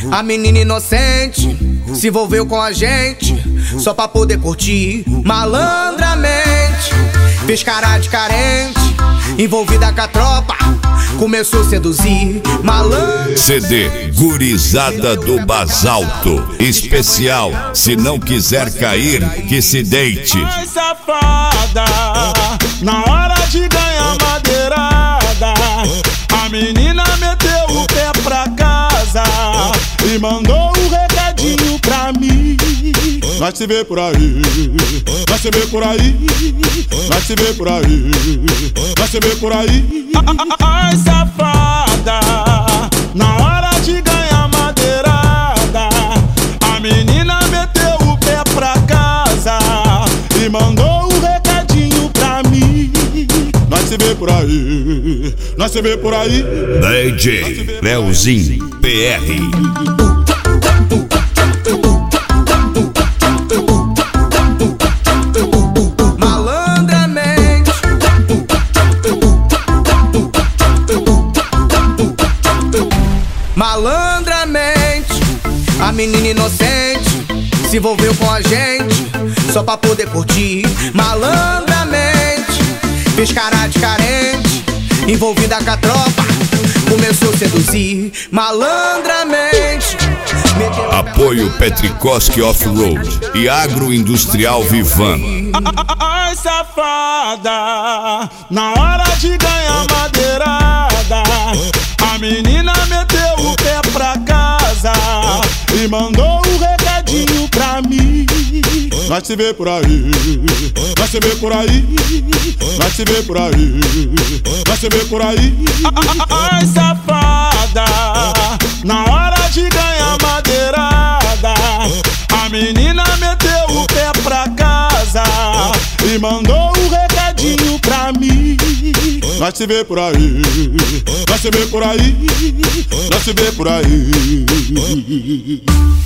A menina inocente se envolveu com a gente só pra poder curtir malandramente. Fez cara de carente, envolvida com a tropa, começou a seduzir malandro. CD Gurizada do Basalto especial, se não quiser cair, que se deite. Ai, safada, na hora de ganhar madeirada, a menina meteu o pé pra casa e mandou um recadinho pra mim. Nós se vê por aí, nós se vê por aí, nós se vê por aí, nós se vê por aí. Ai, safada, na hora de ganhar madeirada, a menina meteu o pé pra casa e mandou um recadinho pra mim. Nós se vê por aí, nós se vê por aí. DJ Leozinho PR. Malandramente, a menina inocente se envolveu com a gente só pra poder curtir malandramente. Fez cara de carente, envolvida com a tropa, começou a seduzir malandramente. Apoio Petrikoski Off-Road e Agroindustrial Vivan. Ai, safada, na hora de ganhar madeirada, a menina meteu o pé pra casa e mandou um recadinho pra mim. Nós se vê por aí, nós se vê por aí, nós se vê por aí, nós se vê por aí. Ai, safada, na hora de ganhar madeirada, a menina meteu o pé pra casa e mandou um recadinho pra mim. Nós se vê por aí, nós se vê por aí, nós se vê por aí.